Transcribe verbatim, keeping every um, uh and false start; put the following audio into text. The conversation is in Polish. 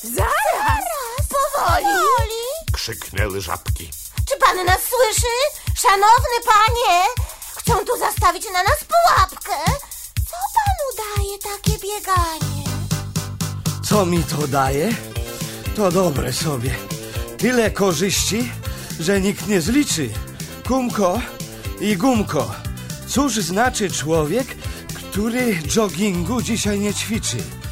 Zaraz! Powoli! Powoli! Krzyknęły żabki. Czy pan nas słyszy? Szanowny panie! Chcą tu zastawić na nas pułapkę. Co panu daje takie bieganie? Co mi to daje? To dobre sobie. Tyle korzyści, że nikt nie zliczy. Kumko i gumko. Cóż znaczy człowiek, który joggingu dzisiaj nie ćwiczy?